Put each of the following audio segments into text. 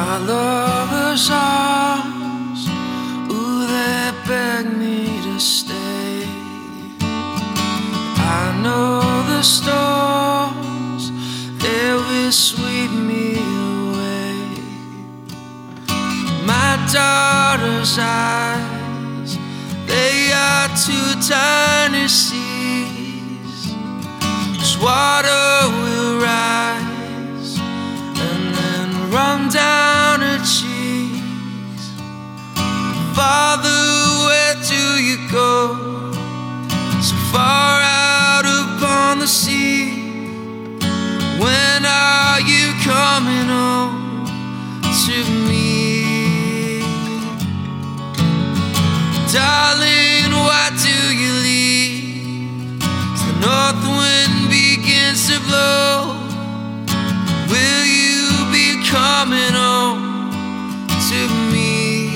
My lover's arms, ooh, they beg me to stay. I know the storms, they will sweep me away. My daughter's eyes, they are two tiny seas. This water will rise and then run down her cheeks. Father, where do you go? So far out upon the sea. When are you coming home to me? Darling, why do you leave? As the north wind begins to blow, will you be coming home to me?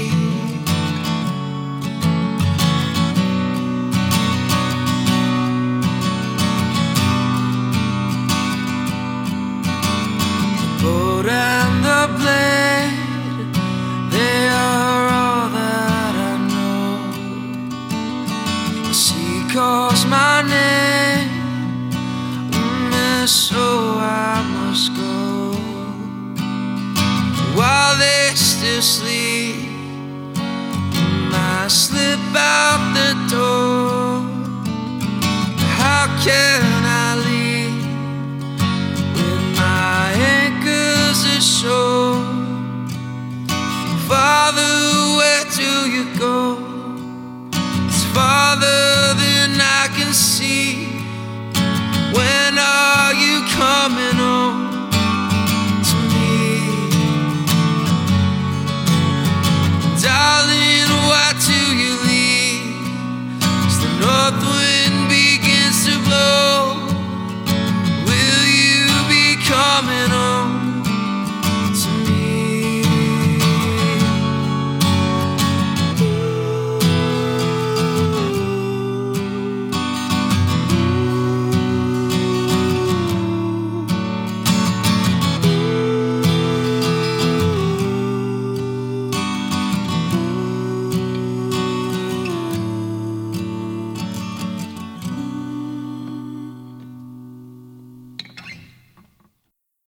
The boat and the blade, they are all that I know. The sea calls my name, and so I must go. While they still sleep, my sleep